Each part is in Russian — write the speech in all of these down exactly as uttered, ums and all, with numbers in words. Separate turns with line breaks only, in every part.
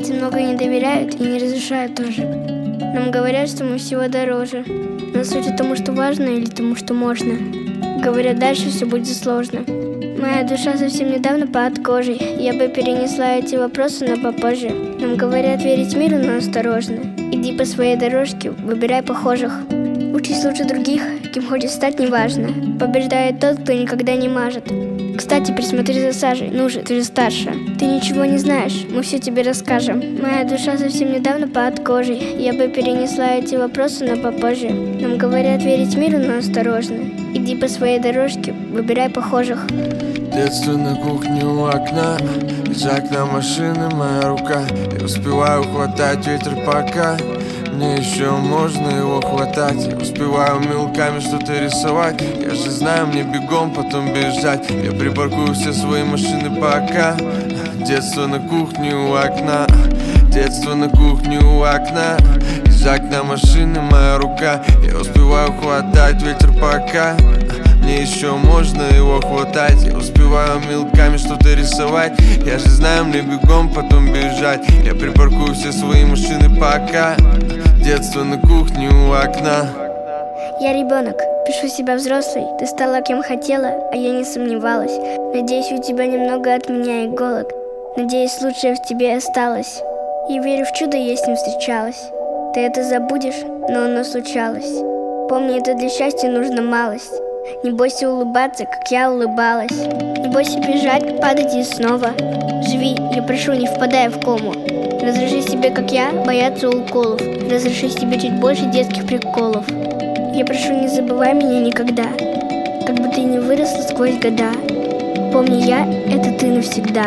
Дети много не доверяют и не разрешают тоже. Нам говорят, что мы всего дороже. Но суть тому, что важно, или тому, что можно. Говорят, дальше все будет сложно. Моя душа совсем недавно под кожей. Я бы перенесла эти вопросы на попозже. Нам говорят верить миру, но осторожно. Иди по своей дорожке, выбирай похожих. Учись лучше других, кем хочешь стать, неважно. Побеждает тот, кто никогда не мажет. Кстати, присмотри за Сашей, ну же, ты же старше. Ты ничего не знаешь, мы все тебе расскажем. Моя душа совсем недавно под кожей. Я бы перенесла эти вопросы на попозже. Нам говорят верить миру, но осторожно. Иди по своей дорожке, выбирай похожих.
Детство на кухне у окна, из окна машины моя рука. Я успеваю хватать ветер пока мне еще можно его хватать. Я успеваю мелками что-то рисовать. Я же знаю, мне бегом потом бежать. Я припаркую все свои машины пока. Детство на кухне у окна. Детство на кухне у окна. Из окна машины моя рука. Я успеваю хватать ветер пока мне еще можно его хватать. Я успеваю мелками что-то рисовать. Я же знаю, мне бегом потом бежать. Я припаркую все свои машины пока. Детство на кухне у окна.
Я ребенок, пишу себя взрослой. Ты стала кем хотела, а я не сомневалась. Надеюсь, у тебя немного от меня иголок. Надеюсь, лучшее в тебе осталось. Я верю в чудо, я с ним встречалась. Ты это забудешь, но оно случалось. Помни, это для счастья нужно малость. Не бойся улыбаться, как я улыбалась. Не бойся бежать, падать и снова. Живи, я прошу, не впадай в кому. Разреши себе, как я, бояться уколов. Разреши себе чуть больше детских приколов. Я прошу, не забывай меня никогда. Как бы ты ни выросла сквозь года. Помни, я — это ты навсегда.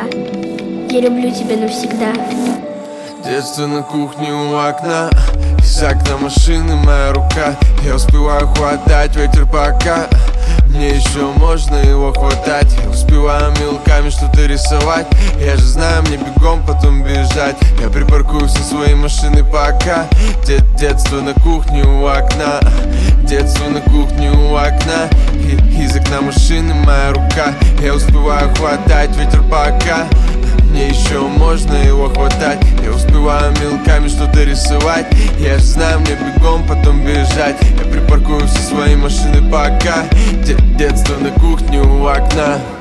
Я люблю тебя навсегда.
Детство на кухне у окна. Из окна машины моя рука. Я успеваю хватать ветер пока мне еще можно его хватать. Я успеваю мелками что-то рисовать. Я же знаю, мне бегом потом бежать. Я припаркую все свои машины пока. Дет детство на кухне у окна. Детство на кухне у окна. И из окна машины моя рука. Я успеваю хватать ветер пока мне еще можно его хватать. Я успеваю мелками что-то рисовать. Я же знаю, мне бегом потом бежать. Я припаркую все свои машины пока. Детство на кухне у окна.